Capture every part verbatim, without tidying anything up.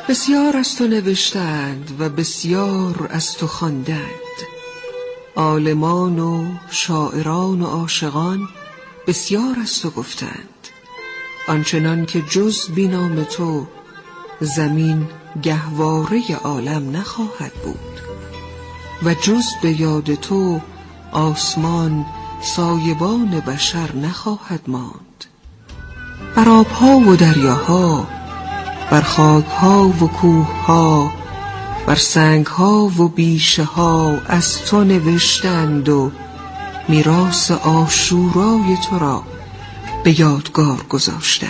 بسیار از تو نوشتند و بسیار از تو خواندند، عالمان و شاعران و عاشقان بسیار از تو گفتند. آنچنان که جز بی نام تو زمین گهواره عالم نخواهد بود و جز به یاد تو آسمان سایبان بشر نخواهد ماند. بر آبها و دریاها، بر خاکها و کوهها، بر سنگها و بیشه ها از تو نوشتند و میراث عاشورای تو را به یادگار گذاشتند.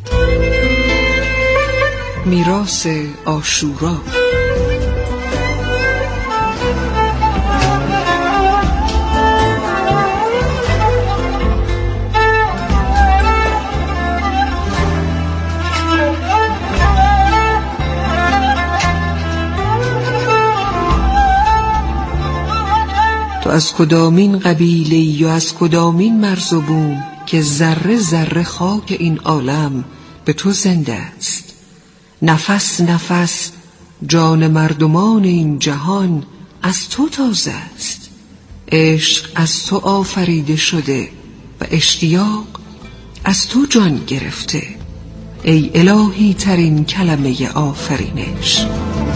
میراث عاشورا. تو از کدامین قبیله و از کدامین مرز و بوم که ذره ذره خاک این عالم به تو زنده است؟ نفس نفس جان مردمان این جهان از تو تازه است. عشق از تو آفریده شده و اشتیاق از تو جان گرفته، ای الهی ترین کلمه آفرینش.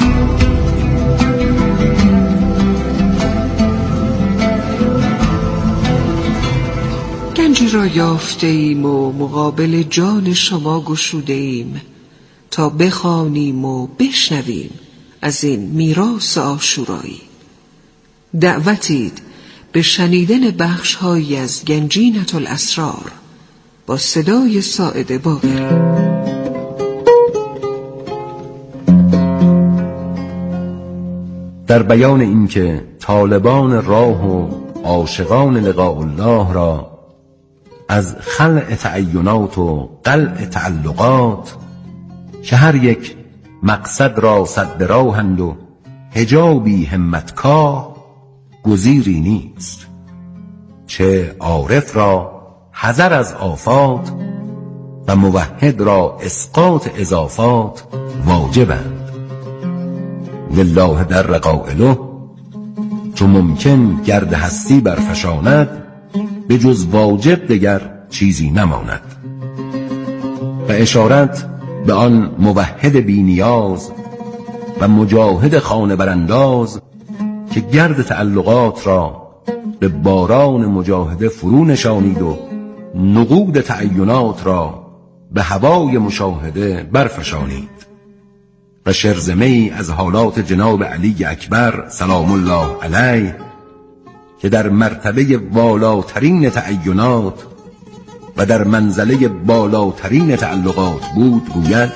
گنجی را یافته ایم و مقابل جان شما گشوده ایم تا بخوانیم و بشنویم از این میراث عاشورایی. دعوتید به شنیدن بخش‌هایی از گنجینة الاسرار با صدای ساعد باقری. در بیان اینکه طالبان راه و عاشقان لقاء الله را از خلع تعینات و قلع تعلقات که هر یک مقصد را صد راهند و حجابی همتکاه گزیری نیست، چه عارف را حذر از آفات و موحد را اسقاط اضافات واجبند. لله در رقائله چو ممکن گرد هستی برفشاند، به جز واجب دگر چیزی نماند. و اشارت به آن موحد بی نیاز و مجاهد خانه برانداز که گرد تعلقات را به باران مجاهده فرو نشانید و نقود تعینات را به هوای مشاهده برفشانید و شرزمه‌ای از حالات جناب علی اکبر سلام الله علیه که در مرتبه بالاترین تعینات و در منزله بالاترین تعلقات بود گوید: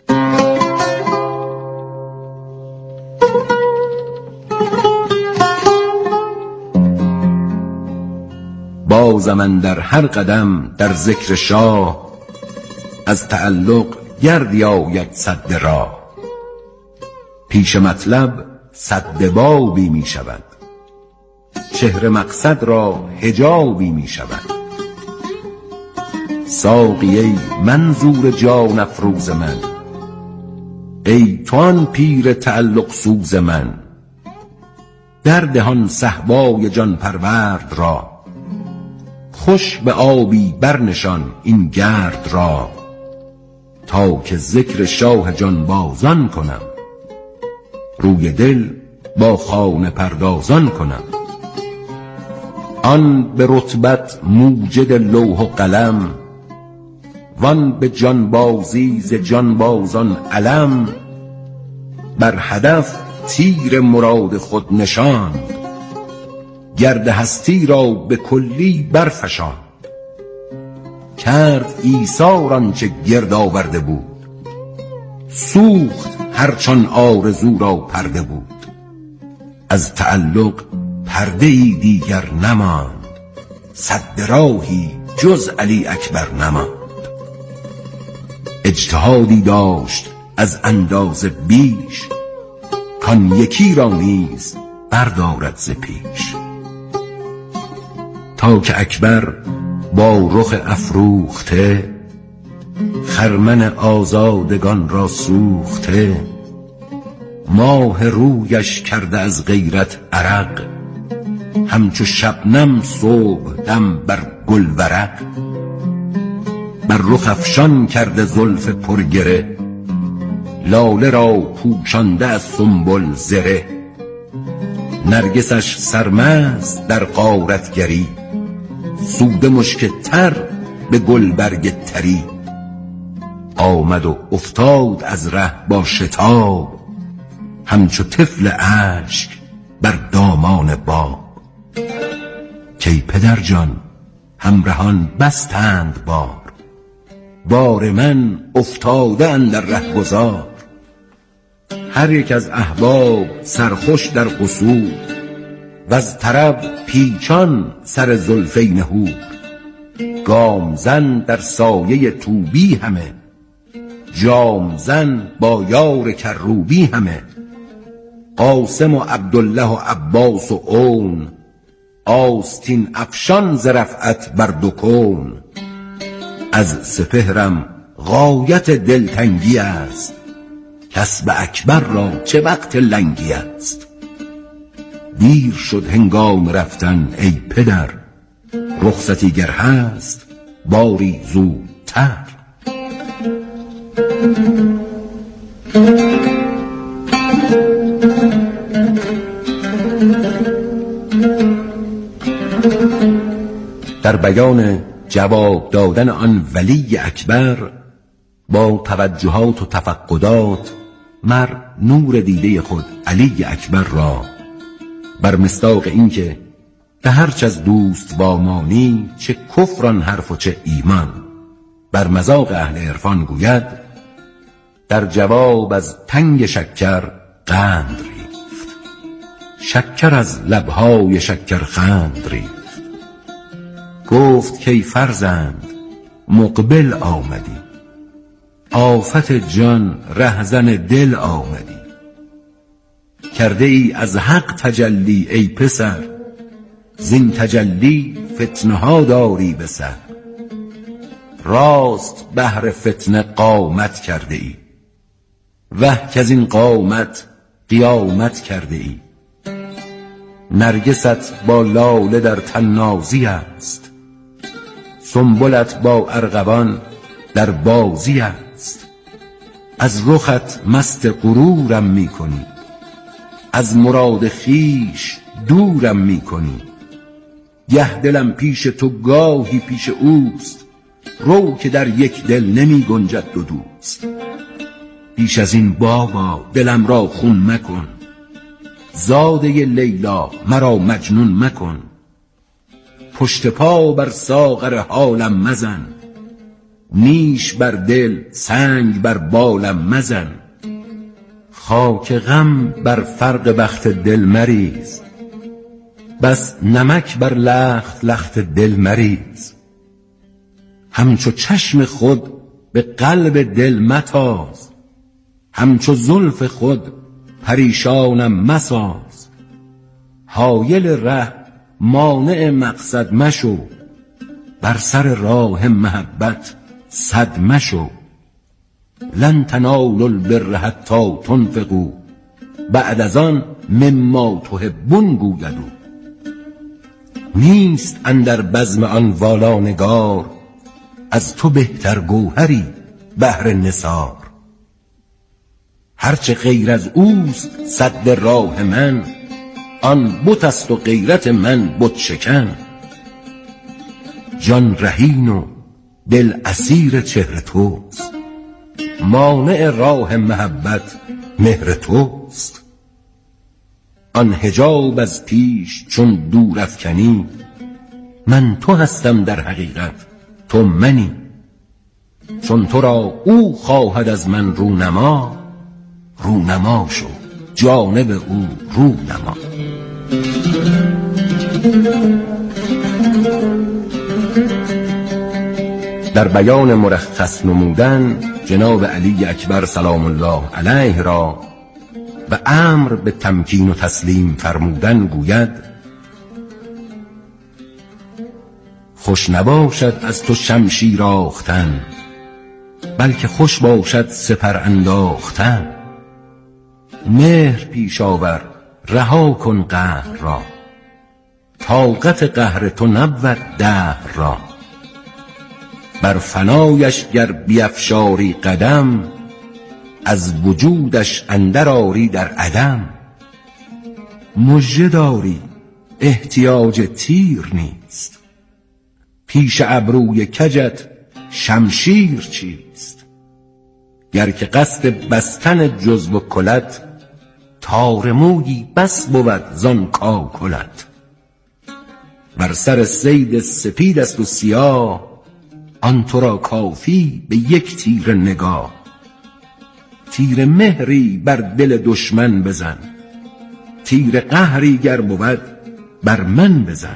باز من در هر قدم در ذکر شاه، از تعلق گردی آید سد راه. پیش مطلب سد بابی می شود، چهر مقصد را حجابی می شود. ساقی ای منظور جان افروز من، ای تو آن پیر تعلق سوز من. در دهان صهبای جان پرورد را، خوش به آبی برنشان این گرد را. تا که ذکر شاه جان بازان کنم، روی دل با خانه پردازان کنم. آن به رتبت موجد لوح و قلم، وان به جانبازی ز جانبازان علم. بر هدف تیر مراد خود نشاند، گرد هستی را به کلی برفشاند. کرد ایثار آنچه گرد آورده بود، سوخت هرچان آرزو را پرده بود. از تعلق پرده ای دیگر نماند، سد راهی جز علی اکبر نماند. اجتهادی داشت از اندازه بیش، کان یکی را نیز بردارد ز پیش. تا که اکبر با رخ افروخته، خرمن آزادگان را سوخته. ماه رویش کرده از غیرت عرق، همچو شبنم صبح دم بر گل ورق. بر رخ افشان کرده زلف پرگره، لاله را پوشانده از سنبل زره. نرگسش سرمست در غارتگری، سوده مشک تر به گلبرگ طری. آمد و افتاد از ره با شتاب، همچو طفل اشک بر دامان باب. کی پدر جان همرهان بستند بار، بار من افتاده اندر رهگذار. هر یک از احباب سرخوش در قصور، وز طرب پیچان سر زلفین حور. گام زن در سایه طوبی همه، جام زن با یار کروبی همه. قاسم و عبدالله و عباس و اون، آستین افشان ز رفعت بر دو کون. از سپهرم غایت دلتنگی است، کسب اکبر را چه وقت لنگی است. دیر شد هنگام رفتن ای پدر، رخصتی گر هست باری زودتر. در بیان جواب دادن آن ولی اکبر با توجهات و تفقدات، مر نور دیده خود علی اکبر را بر مصداق این که به هرچ از دوست وامانی، چه کفران حرف و چه ایمان، بر مذاق اهل عرفان گوید. در جواب از تنگ شکر قند ریخت، شکر از لبهای شکرخند ریخت. گفت کی فرزند مقبل آمدی، آفت جان رهزن دل آمدی. کرده ای از حق تجلی ای پسر، زین تجلی فتنه ها داری به سر. راست بهر فتنه قامت کرده ای، وه که از این قامت قیامت کرده ای. نرگست با لاله در تنازی است، سنبلت با ارغوان در بازی است. از رخت مست غرورم می کنی، از مراد خیش دورم می کنی. گه دلم پیش تو گاهی پیش اوست، رو که در یک دل نمی گنجد دو دوست. پیش از این بابا دلم را خون مکن، زاده لیلا مرا مجنون مکن. پشت پا بر ساغر حالم مزن، نیش بر دل سنگ بر بالم مزن. خاک غم بر فرق بخت دل مریز، بس نمک بر لخت لخت دل مریز. همچو چشم خود به قلب دل متاز، همچو زلف خود پریشانم مساز. حایل ره مانع مقصد مشو، بر سر راه محبت صد مشو. لن تنالوا البر حتی تنفقوا، بعد از آن مما تحبون گویدو. نیست اندر بزم آن والانگار، از تو بهتر گوهری بهر نثار. هرچه غیر از اوست سد راه من، آن بت است و غیرت من بت شکن. جان رهین و دل اسیر چهر توست، مانع راه محبت مهر توست. آن حجاب از پیش چون دور افکنی، من تو هستم در حقیقت تو منی. چون تو را او خواهد از من رونما، رونما شو جانب او رونما. در بیان مرخص نمودن جناب علی اکبر سلام الله علیه را و امر به تمکین و تسلیم فرمودن گوید: خوش نباشد از تو شمشیر آختن، بلکه خوش باشد سپر انداختن. مهر پیش آور رها کن قهر را، طاقت قهر تو نبود دهر را. بر فنایش گر بیفشاری قدم، از وجودش اندر آری در عدم. مژه داری احتیاج تیر نیست، پیش ابروی کجت شمشیر چیست. گر که قصد بستن جزو و کلت، تار مویی بس بود زان کاکلت. بر سر صید سپید است و سیاه، آن تو را کافی به یک تیر نگاه. تیر مهری بر دل دشمن بزن، تیر قهری گر بود بر من بزن.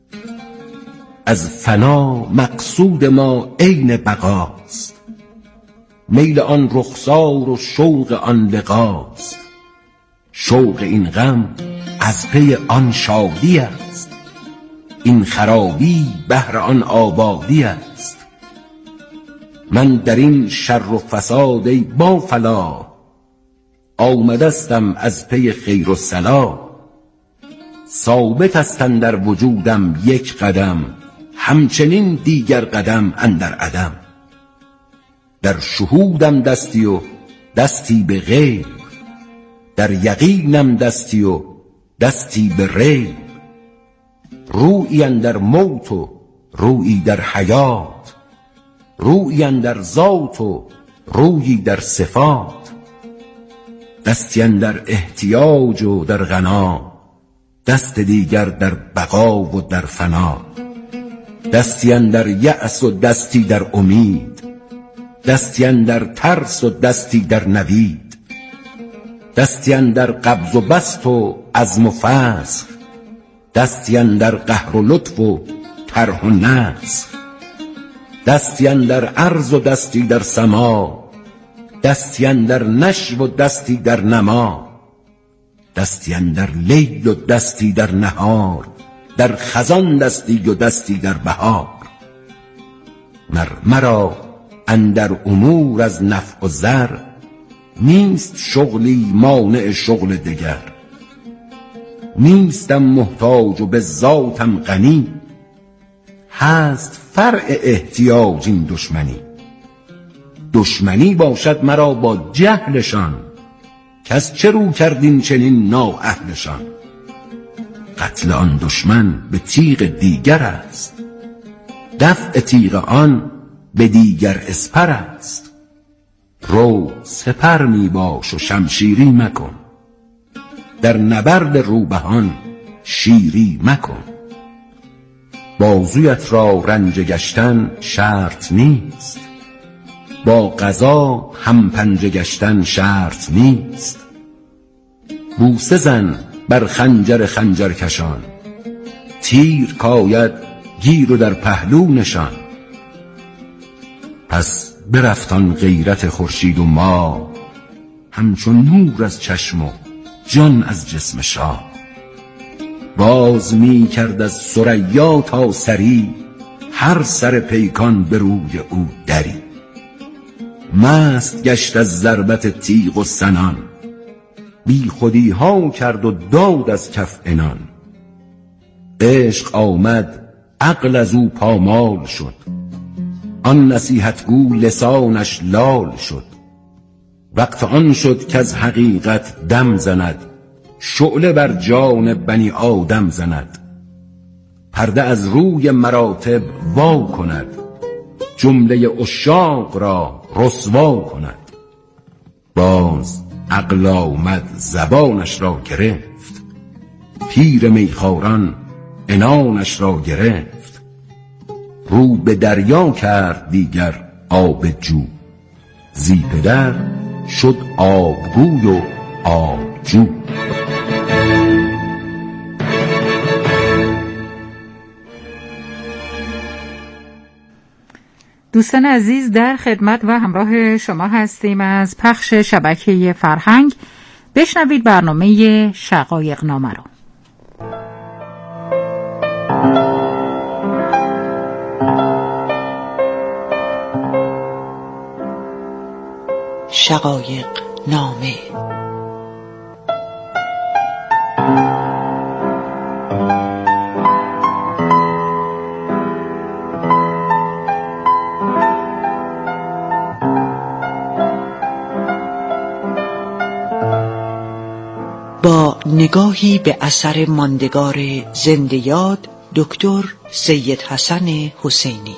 از فنا مقصود ما عین بقاست، میل آن رخسار و شوق آن لقاست. شوق این غم از پی آن شادی است، این خرابی بهر آن آبادی است. من در این شر و فساد ای با فلاح، آمدستم از پی خیر و صلاح. ثابت است اندر وجودم یک قدم، همچنین دیگر قدم اندر عدم. در شهودم دستی و دستی به غیب، در یقینم دستی و دستی به ریب. رویی اندر موت و رویی در حیات، رویی اندر ذات و رویی در صفات. دستی اندر احتیاج و در غنا، دست دیگر در بقا و در فنا. دستی اندر یأس و دستی در امید، دستی اندر ترس و دستی در نوید. دستی اندر قبض و بسط و عزم و فسخ، دستی اندر قهر و لطف و طرح و نسخ. دستی اندر عرض و دستی در سما، دستی اندر نشو و دستی در نما. دستی اندر لیل و دستی در نهار، در خزان دستی و دستی در بهار. مر مرا اندر امور از نفع و ضر، نیست شغلی مانع شغل دگر. نیستم محتاج و به ذاتم غنی، هست فرع احتیاج این دشمنی. دشمنی باشد مرا با جهلشان، کس چه رو کردین چنین نااهلشان. قتل آن دشمن به تیغ دیگر است، دفع تیغ آن به دیگر اسپر است. رو سپر می باش و شمشیری مکن، در نبرد روبهان شیری مکن. بازویت را رنج گشتن شرط نیست، با قضا هم پنجه گشتن شرط نیست. بوسه زن بر خنجر خنجر کشان، تیر کاید گیر و در پهلو نشان. پس برفتان غیرت خورشید و ماه، همچون نور از چشم و جان از جسم شاه. باز می کرد از ثریا تا سری، هر سر پیکان به روی او دری. مست گشت از ضربت تیغ و سنان، بی خودی ها کرد و داد از کف عنان. عشق آمد عقل از او پامال شد، آن نصیحت گو لسانش لال شد. وقت آن شد که از حقیقت دم زند، شعله بر جان بنی آدم زند. پرده از روی مراتب وا کند، جمله عشاق را رسوا کند. باز عقل آمد زبانش را گرفت، پیر میخواران عنانش را گرفت. رو به دریا کرد دیگر آب جو، زی پدر شد آبگوی و آبجو. دوستان عزیز، در خدمت و همراه شما هستیم از پخش شبکه فرهنگ. بشنوید برنامه شقایق نامه رو. شقایق نامه. نگاهی به اثر ماندگار زنده یاد دکتر سید حسن حسینی.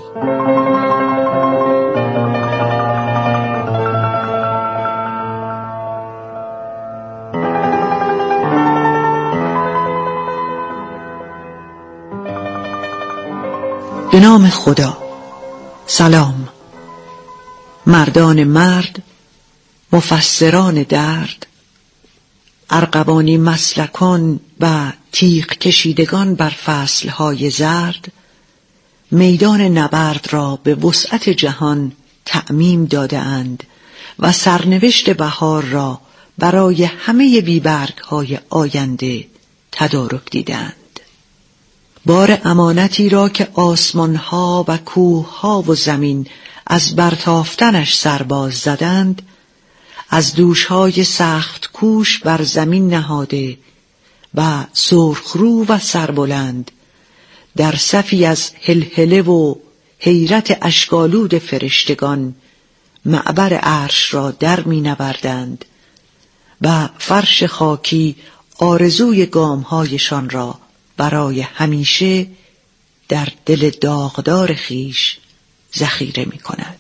به نام خدا. سلام. مردان مرد، مفسران درد، ارغوانی مسلکان و تیغ کشیدگان بر فصلهای زرد، میدان نبرد را به وسعت جهان تعمیم داده اند و سرنوشت بهار را برای همه بیبرگهای آینده تدارک دیدند. بار امانتی را که آسمانها و کوهها و زمین از برتافتنش سرباز زدند، از دوشهای سخت کوش بر زمین نهاده و سرخرو و سربلند در صفی از هلهله و حیرت اشکالود فرشتگان معبر عرش را در می نوردند و فرش خاکی آرزوی گامهایشان را برای همیشه در دل داغدار خیش ذخیره می کند.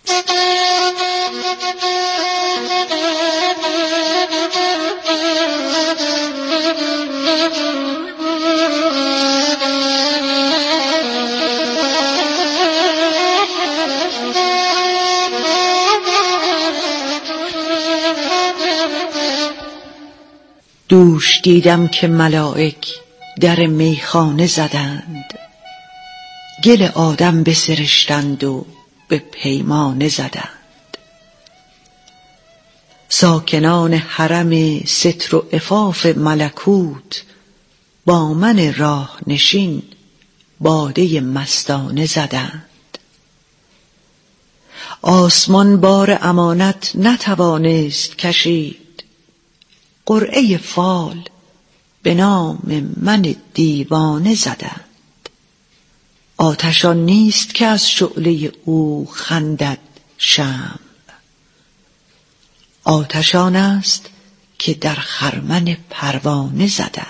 دوش دیدم که ملائک در میخانه زدند، گل آدم بسرشتند و به پیمانه زدند. ساکنان حرم ستر و عفاف ملکوت با من راه نشین باده مستانه زدند. آسمان بار امانت نتوانست کشید، قرعه فال به نام من دیوانه زدند. آتشان نیست که از شعله او خندد شمع، آتشان است که در خرمن پروانه زدند.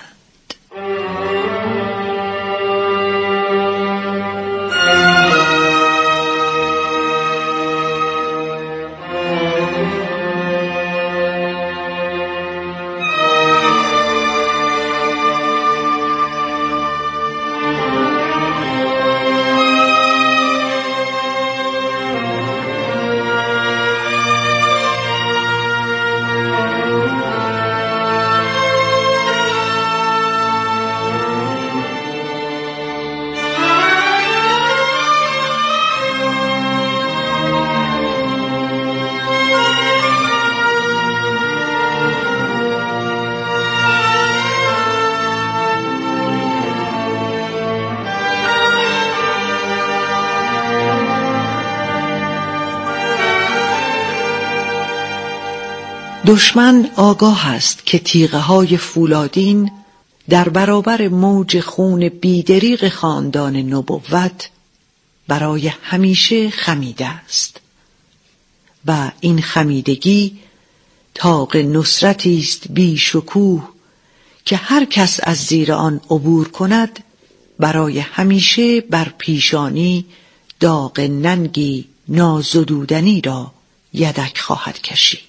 دشمن آگاه است که تیغه های فولادین در برابر موج خون بیدریغ خاندان نبوت برای همیشه خمیده است و این خمیدگی طاق نصرتی است بی شکوه که هر کس از زیر آن عبور کند برای همیشه بر پیشانی داغ ننگی نازدودنی را یدک خواهد کشید.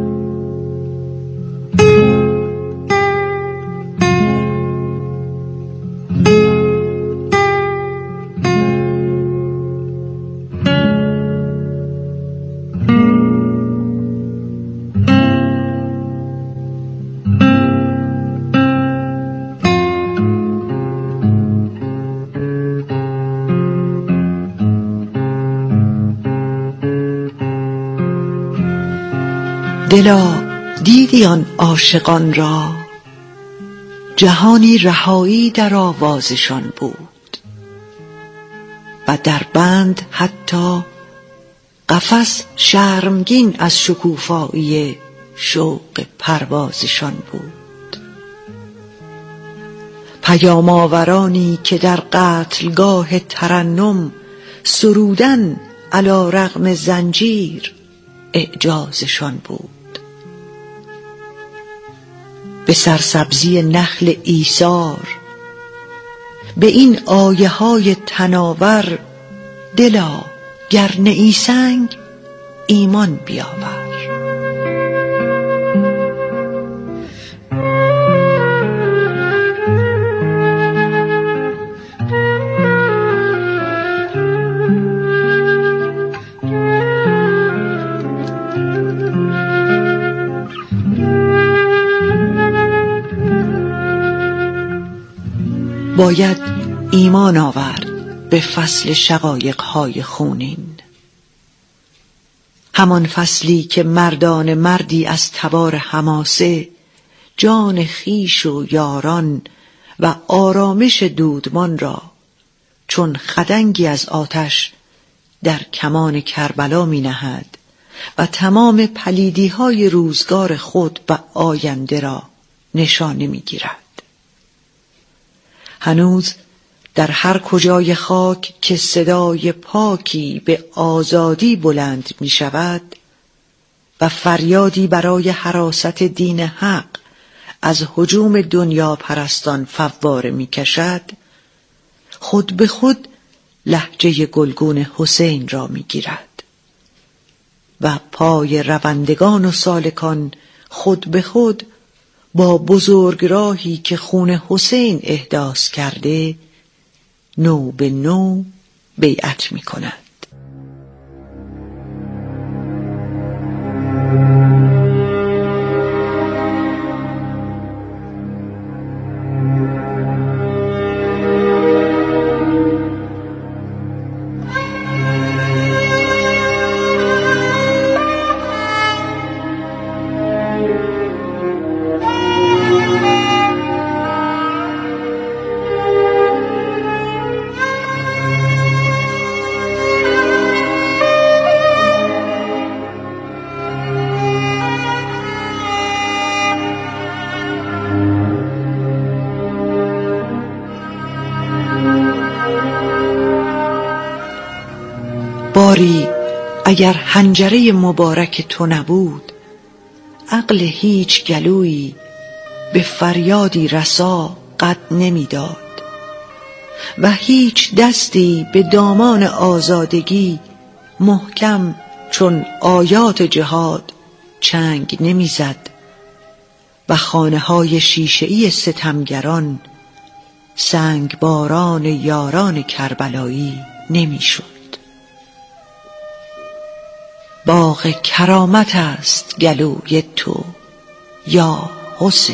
دلا دیدی آن عاشقان را، جهانی رهایی در آوازشان بود و در بند حتی قفس شرمگین از شکوفایی شوق پروازشان بود. پیام آورانی که در قتلگاه ترنم سرودن علی رغم زنجیر اعجازشان بود. به سرسبزی نخل ایثار، به این آیه های تناور دلا گر نه ای سنگ ایمان بیاور. باید ایمان آورد به فصل شقایق‌های خونین، همان فصلی که مردان مردی از تبار حماسه جان خیش و یاران و آرامش دودمان را چون خدنگی از آتش در کمان کربلا می نهد و تمام پلیدی‌های روزگار خود و آینده را نشانه می گیرد. هنوز در هر کجای خاک که صدای پاکی به آزادی بلند می شود و فریادی برای حراست دین حق از هجوم دنیا پرستان فواره می کشد، خود به خود لهجه گلگون حسین را می گیرد و پای روندگان و سالکان خود به خود با بزرگراهی که خون حسین احداث کرده نو به نو بیعت می کند. باری اگر حنجره مبارک تو نبود، عقل هیچ گلویی به فریادی رسا قد نمیداد و هیچ دستی به دامان آزادگی محکم چون آیات جهاد چنگ نمیزد و خانه های شیشه‌ای ستمگران سنگباران یاران کربلایی نمیشد. باغ کرامت است گلوی تو یا حسین.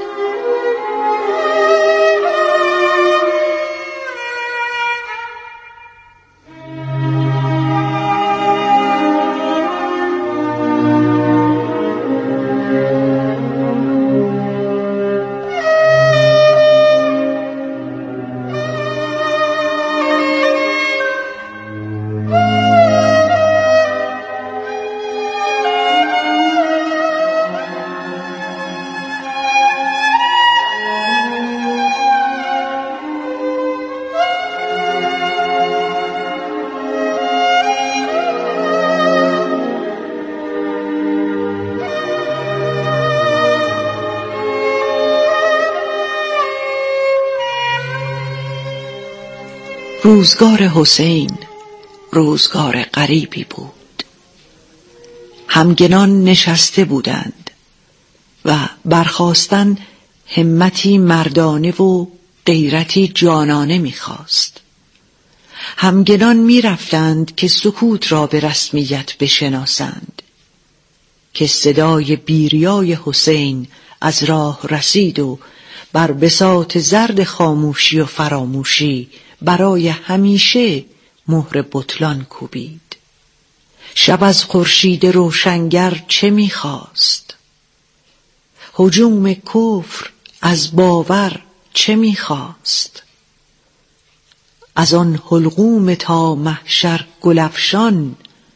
روزگار حسین روزگار غریبی بود. همگنان نشسته بودند و برخاستن همتی مردانه و غیرتی جانانه می‌خواست. همگنان می‌رفتند که سکوت را به رسمیت بشناسند، که صدای بیریای حسین از راه رسید و بر بساط زرد خاموشی و فراموشی برای همیشه مهر بطلان کوبید. شب از خورشید روشنگر چه می‌خواست؟ هجوم کفر از باور چه می‌خواست؟ از آن حلقوم تا محشر گلفشان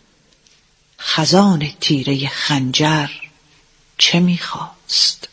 خزان تیره خنجر چه می‌خواست؟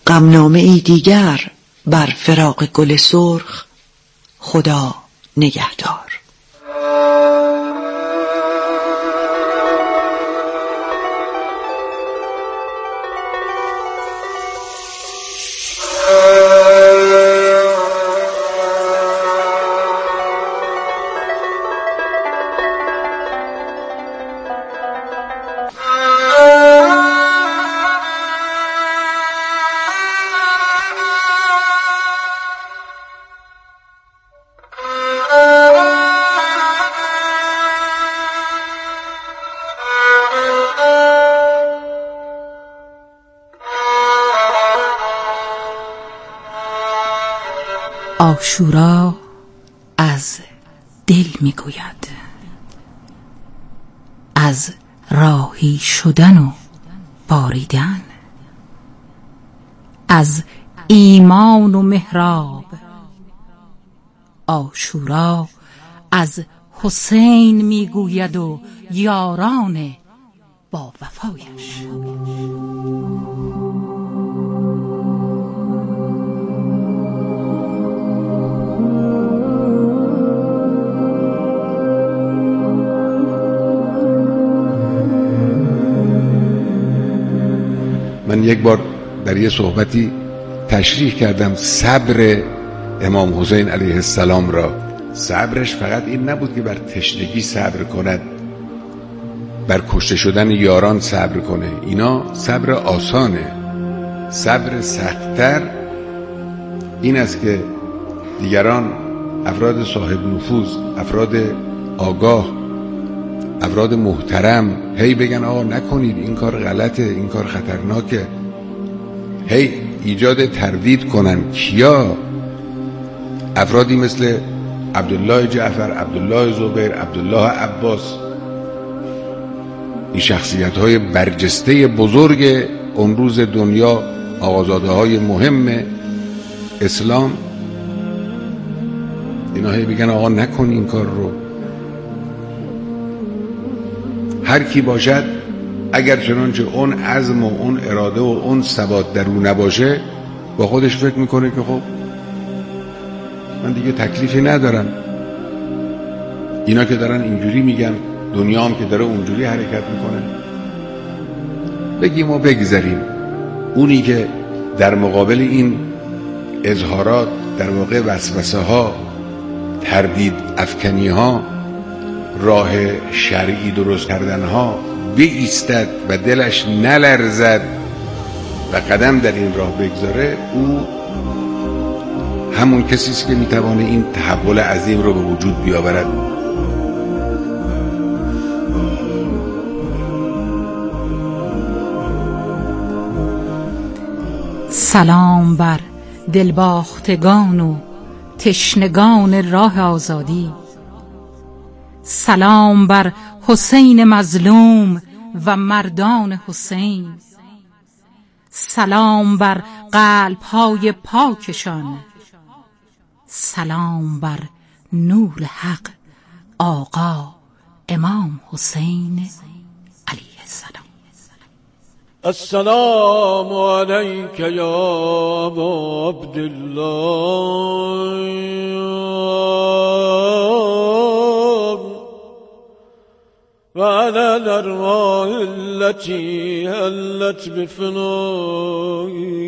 غمنامه ای دیگر بر فراق گل سرخ. خدا نگهدار. عاشورا از دل میگوید، از راهی شدن و باریدن، از ایمان و محراب. عاشورا از حسین میگوید و یاران با وفایش. من یک بار در یه صحبتی تشریح کردم صبر امام حسین علیه السلام را. صبرش فقط این نبود که بر تشنگی صبر کند، بر کشته شدن یاران صبر کنه، اینا صبر آسانه. صبر سخت‌تر این است که دیگران، افراد صاحب نفوذ، افراد آگاه، افراد محترم هی بگن آقا نکنید، این کار غلطه، این کار خطرناکه، هی ایجاد تردید کنن. کیا؟ افرادی مثل عبدالله جعفر، عبدالله زبیر، عبدالله عباس، این شخصیت های برجسته بزرگ امروز دنیا، آقازاده های مهم اسلام، اینا هی بگن آقا نکن این کار رو. هر کی باشد اگر چنانچه اون عزم و اون اراده و اون ثبات در او نباشه، با خودش فکر میکنه که خب من دیگه تکلیفی ندارم، اینا که دارن اینجوری میگن، دنیا هم که داره اونجوری حرکت میکنه، بگیم و بگذاریم. اونی که در مقابل این اظهارات، در واقع وسوسه ها، تردید افکنی ها، راه شرعی درست کردن ها بایستد و دلش نلرزد و قدم در این راه بگذاره، او همون کسی است که میتوانه این تحول عظیم رو به وجود بیاورد. سلام بر دلباختگان و تشنگان راه آزادی، سلام بر حسین مظلوم و مردان حسین، سلام بر قلب‌های پاکشان، سلام بر نور حق آقا امام حسین علیه السلام. السلام علیک یا ابا عبدالله و علی الارواح التي هلت بفنایی